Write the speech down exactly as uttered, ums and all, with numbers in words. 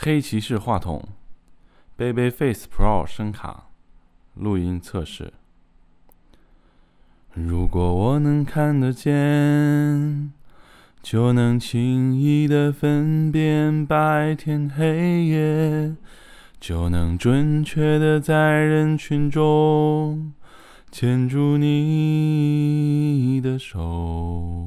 黑骑士话筒 Babyface Pro 声卡录音测试。如果我能看得见，就能轻易地分辨白天黑夜，就能准确地在人群中牵住你的手。